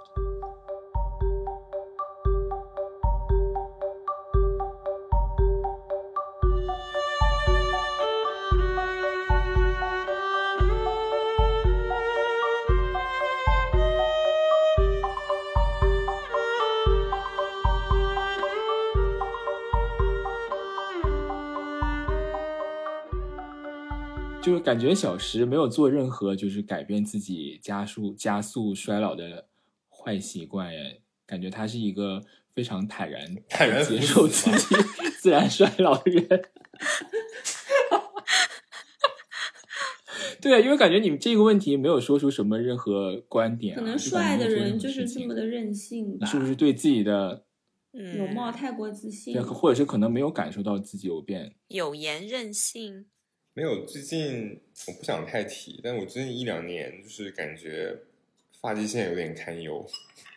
就是感觉小石没有做任何就是改变自己加速衰老的坏习惯耶，感觉他是一个非常坦然接受自己自然衰老的人。 对啊，因为感觉你这个问题没有说出什么任何观点、 可能帅的人就是这么的任性吧？ 是不是对自己的容貌太过自信？ 对，或者是可能没有感受到自己有变有颜任性。 没有，最近我不想太提，但我最近1-2年就是感觉发际线有点堪忧。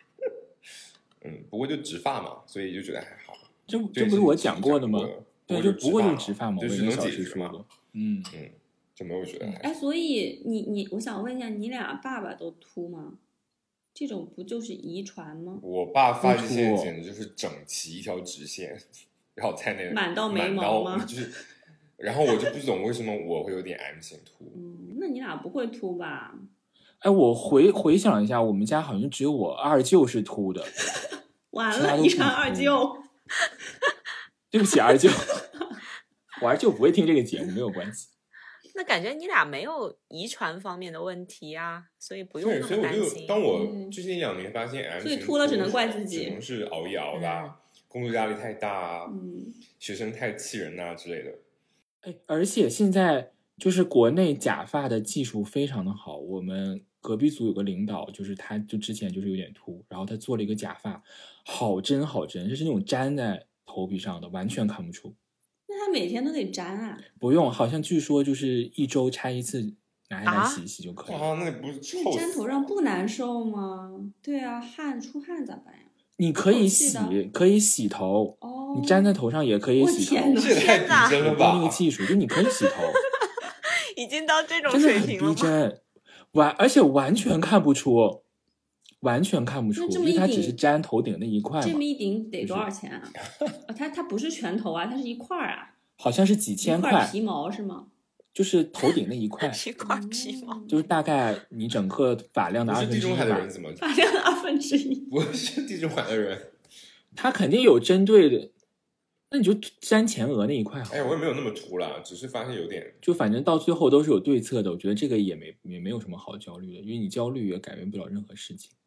不过就植发嘛，所以就觉得还好。 这不是我讲过的吗？对，就不过就是植发嘛， 就是能解决说的。 就没有觉得还好。 所以我想问一下，你俩爸爸都秃吗？这种不就是遗传吗？ 我爸发际线简直就是整齐一条直线，然后在那满到眉毛吗？ 就是，然后我就不懂为什么我会有点 M 型秃。 那你俩不会秃吧？ 我回想一下，我们家好像只有我二舅是秃的。 完了，遗传二舅。 对不起，二舅，我二舅不会听这个节目，没有关系。 那感觉你俩没有遗传方面的问题啊，所以不用那么担心。 所以当我最近1-2年发现 M 型， 所以秃了只能怪自己， 只能是熬一熬吧，工作压力太大啊，学生太气人啊之类的。 而且现在就是国内假发的技术非常的好，我们隔壁组有个领导，就是他就之前就是有点秃，然后他做了一个假发，好真好真，就是那种粘在头皮上的，完全看不出。 那他每天都得粘啊？ 不用，好像据说就是1周拆1次，拿下来洗一洗就可以了。 那不是臭死？ 粘头上不难受吗？对啊，出汗咋办呀？ 你可以洗头，你粘在头上也可以洗头。 这太逼真了吧？ 那个技术就你可以洗头， 已经到这种水平了吗？ 真的很逼真，而且完全看不出，因为它只是粘头顶那一块嘛。 这么一顶得多少钱啊？它不是全头啊，它是一块啊。 好像是几千块。 一块皮毛是吗？ 就是头顶那一块。 一块皮毛。 就是大概你整个发量的1/2。 不是地中海的人怎么？ 发量的1/2。 不是地中海的人， 他肯定有针对的。那你就粘前额那一块好。 我也没有那么秃啦，只是发现有点。 就反正到最后都是有对策的，我觉得这个也没有什么好焦虑的，因为你焦虑也改变不了任何事情。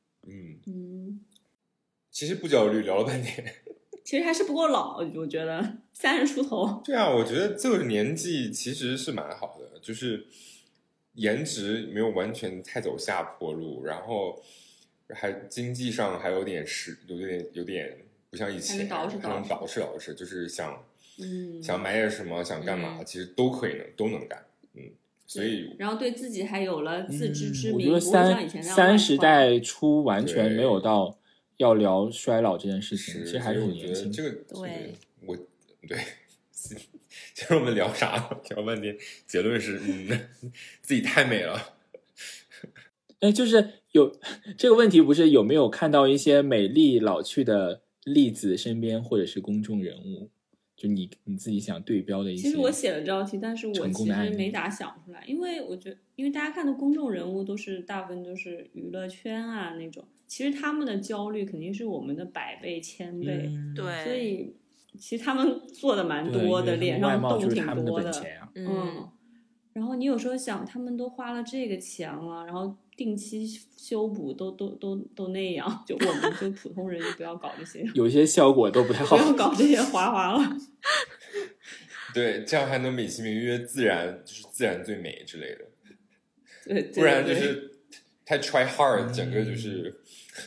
其实不焦虑，聊了半天。 其实还是不够老，我觉得30出头。 对啊，我觉得这个年纪其实是蛮好的，就是颜值没有完全太走下坡路，然后还经济上还有点不像以前还能捯饬，就是想买点什么，想干嘛，其实都能干。所以然后对自己还有了自知之明。 我觉得30代初完全没有到要聊衰老这件事情，其实还是很年轻。 这个对，其实我们聊啥聊半天，结论是自己太美了。 就是有这个问题，不是有没有看到一些美丽老去的例子身边，或者是公众人物，就你自己想对标的一些。 其实我写了这道题，但是我其实没咋想出来，因为我觉得，因为大家看的公众人物大部分都是娱乐圈啊那种，其实他们的焦虑肯定是我们的100倍、1000倍， 对， 所以其实他们做的蛮多的，脸上动挺多的，然后你有时候想，他们都花了这个钱了，然后定期修补都那样，就我们就普通人就不要搞这些， 有些效果都不太好， 不要搞这些花了。 对，这样还能美其名曰自然，就是自然最美之类的。 对， 不然就是太 try hard，整个就是。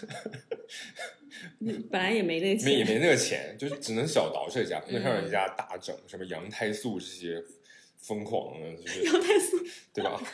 本来也没那个钱， 也没那个钱，就是只能小捯饬一下，不能让人家大整什么羊胎素这些疯狂的，就是羊胎素， 对吧？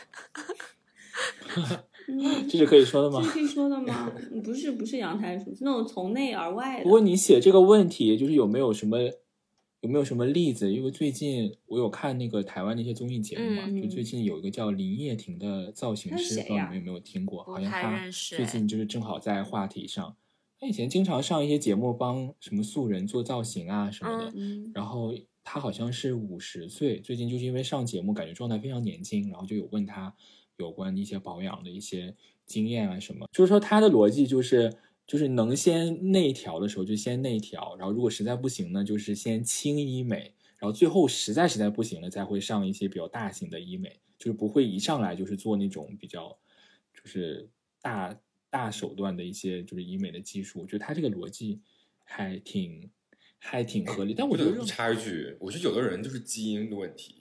这是可以说的吗？ 这是可以说的吗？不是羊胎素，是那种从内而外的。 不过你写这个问题，就是有没有什么例子？因为最近我有看那个台湾的一些综艺节目嘛，就最近有一个叫林叶婷的造型师，不知道你们有没有听过？好像他最近就是正好在话题上。他以前经常上一些节目帮什么素人做造型啊什么的，然后他好像是50岁，最近就是因为上节目感觉状态非常年轻，然后就有问他有关一些保养的一些经验啊什么，就是说他的逻辑就是能先内调的时候就先内调，然后如果实在不行呢，就是先轻医美，然后最后实在不行了才会上一些比较大型的医美，就是不会一上来就是做那种比较就是大手段的一些就是医美的技术。我觉得他这个逻辑还挺合理。但我觉得插一句，我觉得有的人就是基因的问题，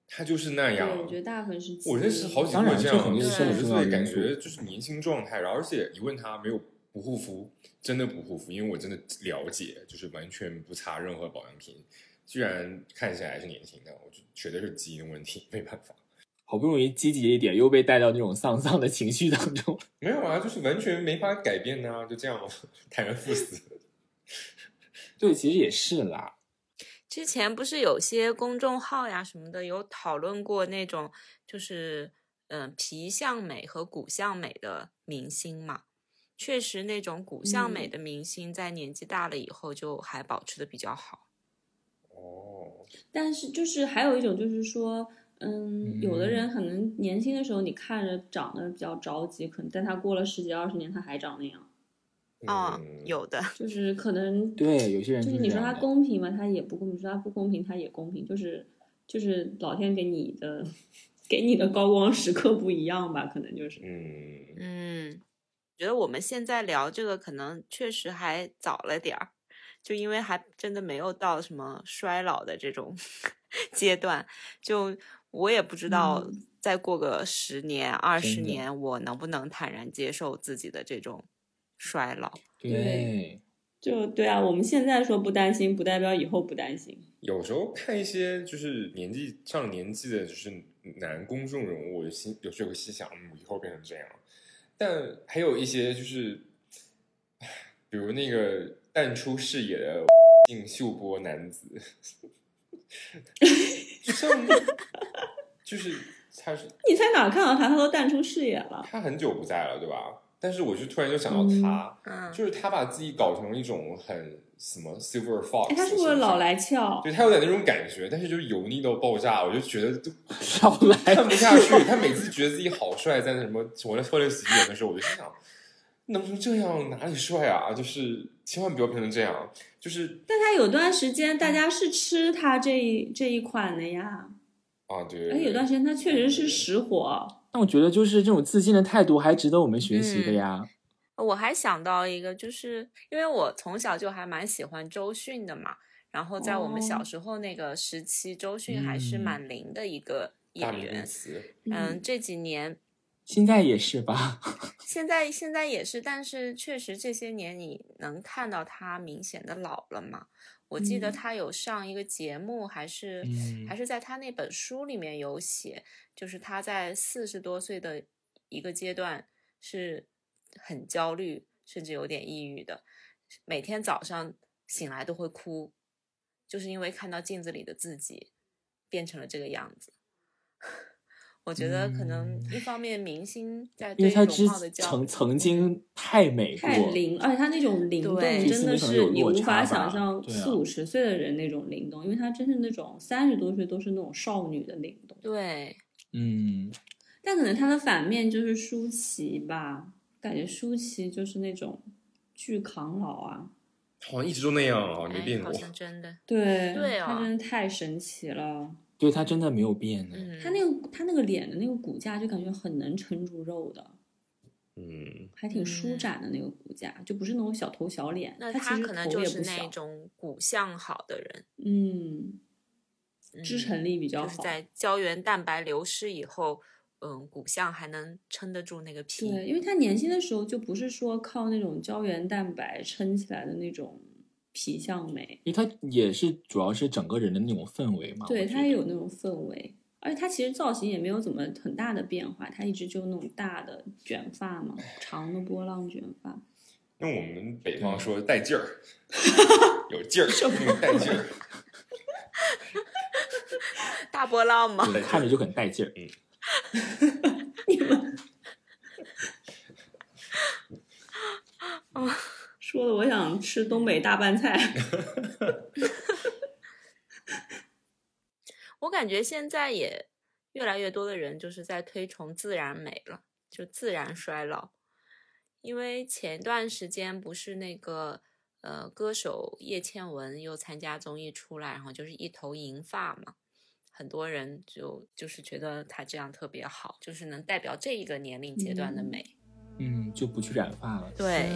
他就是那样。 对，我觉得大部分是基因。 我认识好几个这样，50岁感觉就是年轻状态，然后而且你问他没有不护肤，真的不护肤，因为我真的了解，就是完全不擦任何保养品，居然看起来是年轻的，我就觉得是基因问题，没办法。 好不容易积极一点，又被带到那种丧丧的情绪当中。 没有啊，就是完全没法改变啊，就这样坦然赴死。 对，其实也是啦。 之前不是有些公众号呀什么的有讨论过那种就是皮相美和骨相美的明星嘛？确实，那种骨相美的明星在年纪大了以后就还保持的比较好。 哦， 但是就是还有一种就是说。有的人可能年轻的时候你看着长得比较着急，可能但他过了10几20年他还长那样。 有的就是可能对有些人就是你说他公平嘛，他也不公平；说他不公平，他也公平。就是老天给你的高光时刻不一样吧，可能就是。 觉得我们现在聊这个可能确实还早了点儿，就因为还真的没有到什么衰老的这种阶段，就我也不知道再过个10年20年我能不能坦然接受自己的这种衰老。 对， 就对啊，我们现在说不担心不代表以后不担心。 有时候看一些就是上年纪的就是男公众人物，有时候会心想以后变成这样。但还有一些就是比如那个淡出视野的性秀波男子就是他是你在哪看到他都淡出视野了？ 他很久不在了，对吧？但是我就突然就想到他，就是他把自己搞成一种很什么 Silver Fox， 他是不是老来俏？ 对，他有点那种感觉，但是就是油腻到爆炸，我就觉得都看不下去。他每次觉得自己好帅，在那什么我在喝了洗衣粉的时候，我就心想，能不能这样哪里帅啊？就是千万不要变成这样。就是， 但他有段时间大家是吃他这一款的呀。 啊，对。 而有段时间他确实是实火。 但我觉得就是这种自信的态度还值得我们学习的呀。 我还想到一个，就是因为我从小就还蛮喜欢周迅的嘛，然后在我们小时候那个时期，周迅还是蛮灵的一个演员。这几年现在也是吧？ 现在也是，但是确实这些年你能看到他明显的老了嘛？我记得他有上一个节目，还是在他那本书里面有写，就是他在40多岁的一个阶段是很焦虑，甚至有点抑郁的，每天早上醒来都会哭，就是因为看到镜子里的自己变成了这个样子。我觉得可能一方面明星在对容貌的焦虑， 曾经太美过， 太灵，而且他那种灵动真的是你无法想象40、50岁的人那种灵动，因为他真是那种30多岁都是那种少女的灵动。 对， 但可能他的反面就是舒淇吧，感觉舒淇就是那种巨抗老啊， 好像一直都那样啊，没变过。 好像真的， 对， 他真的太神奇了。 对，他真的没有变。 他那个脸的那个骨架就感觉很能撑住肉的，还挺舒展的那个骨架，就不是那种小头小脸。 那他可能就是那种骨相好的人， 支撑力比较好， 就是在胶原蛋白流失以后，骨相还能撑得住那个皮。 对，因为他年轻的时候就不是说靠那种胶原蛋白撑起来的那种皮相美， 因为他也是主要是整个人的那种氛围嘛。 对，他也有那种氛围，而且他其实造型也没有怎么很大的变化，他一直就那种大的卷发嘛，长的波浪卷发。 用我们北方说带劲儿，有劲儿，那种带劲儿， 大波浪吗？ 看着就很带劲儿。 你们说的我想吃东北大拌菜。 我感觉现在也越来越多的人就是在推崇自然美了，就自然衰老。因为前段时间不是那个歌手叶倩文又参加综艺出来，然后就是一头银发嘛，很多人就是觉得她这样特别好，就是能代表这一个年龄阶段的美。 就不去染发了。 对。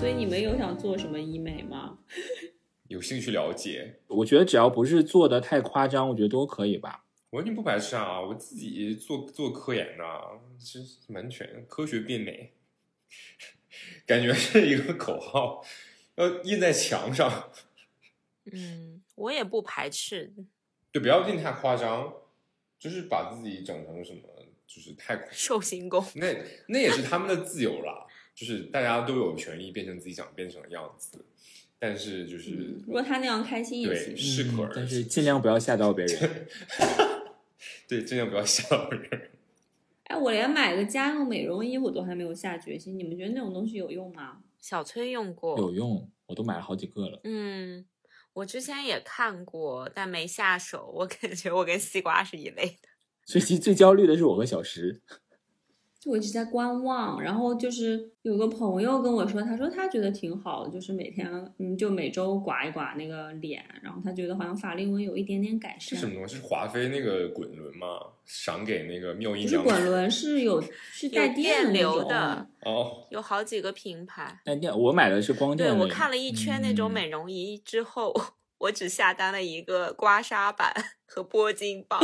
所以你们有想做什么医美吗？ 有兴趣了解？ 我觉得只要不是做的太夸张，我觉得都可以吧。 完全不排斥啊！我自己做科研的，是完全科学变美，感觉是一个口号，要印在墙上。 我也不排斥。 对，不要印太夸张，就是把自己整成什么，就是太寿星公， 那也是他们的自由啦，就是大家都有权利变成自己想变成的样子。但是就是， 如果他那样开心也行， 对，适可而止， 但是尽量不要吓到别人。 对，尽量不要吓到别人。 哎，我连买个家用美容仪我都还没有下决心，你们觉得那种东西有用吗？ 小崔用过， 有用，我都买了好几个了。 我之前也看过，但没下手。我感觉我跟西瓜是一类的。 所以最焦虑的是我和小石。 就我一直在观望，然后就是有个朋友跟我说，他说他觉得挺好的，就是每天就每周刮一刮那个脸，然后他觉得好像法令纹有一点点改善。 是什么东西？是华妃那个滚轮吗？赏给那个妙音娘。不是滚轮，是带电流的哦， 有好几个品牌。 带电，我买的是光电。 对，我看了一圈那种美容仪之后，我只下单了一个刮痧板和拨筋棒，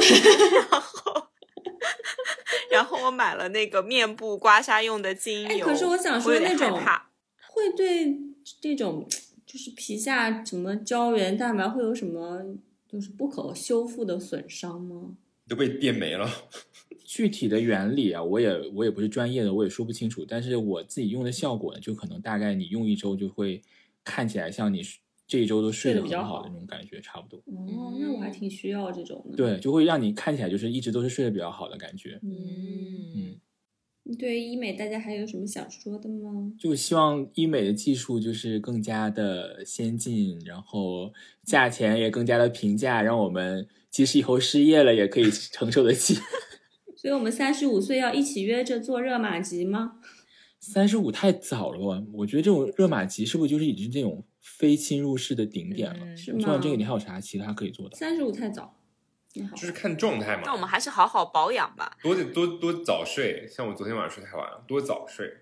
然后我买了那个面部刮痧用的精油。 可是我想说那种会对这种就是皮下什么胶原蛋白会有什么就是不可修复的损伤吗？ 都被变没了。 具体的原理啊，我也不是专业的，我也说不清楚。但是我自己用的效果呢，就可能大概你用一周就会看起来像你这一周都睡得很好的那种感觉，差不多。 哦，那我还挺需要这种的。 对，就会让你看起来就是一直都是睡得比较好的感觉。 对医美大家还有什么想说的吗？ 就希望医美的技术就是更加的先进，然后价钱也更加的平价，让我们即使以后失业了也可以承受得起。 所以我们35岁要一起约着做热玛吉吗 ？35太早了吧？我觉得这种热玛吉是不是就是已经这种非侵入式的顶点了？ 是吗？ 做完这个你还有啥其他可以做的 ？35太早。 就是看状态嘛。 那我们还是好好保养吧。 多早睡，像我昨天晚上睡太晚了，多早睡。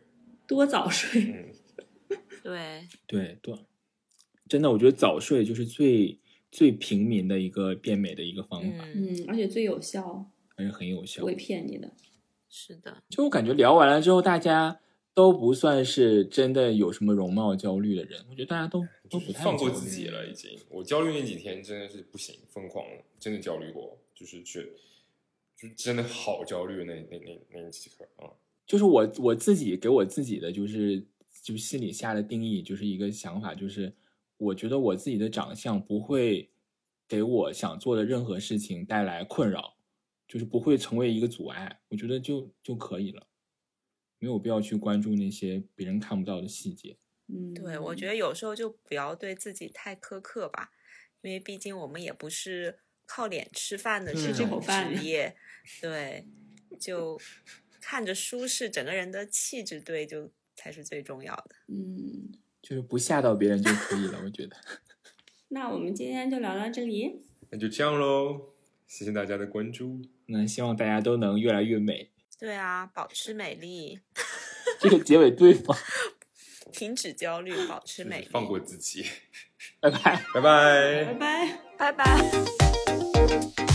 对，真的，我觉得早睡就是最平民的一个变美的一个方法。 而且最有效， 而且很有效， 不会骗你的。 是的， 就我感觉聊完了之后，大家都不算是真的有什么容貌焦虑的人，我觉得大家都不太放过自己了。已经，我焦虑那几天真的是不行，疯狂，真的焦虑过，就真的好焦虑那几刻啊。 就是我自己给我自己的就心里下的定义，就是一个想法，就是我觉得我自己的长相不会给我想做的任何事情带来困扰，就是不会成为一个阻碍，我觉得就可以了，没有必要去关注那些别人看不到的细节。 对，我觉得有时候就不要对自己太苛刻吧，因为毕竟我们也不是靠脸吃饭的这种职业，对，就看着舒适，整个人的气质对就才是最重要的。 就是不吓到别人就可以了，我觉得。 那我们今天就聊到这里， 那就这样咯，谢谢大家的关注。 那希望大家都能越来越美。 对啊，保持美丽。 这个结尾对吗？ 停止焦虑，保持美丽， 放过自己。 拜拜， 拜拜， 拜拜， 拜拜。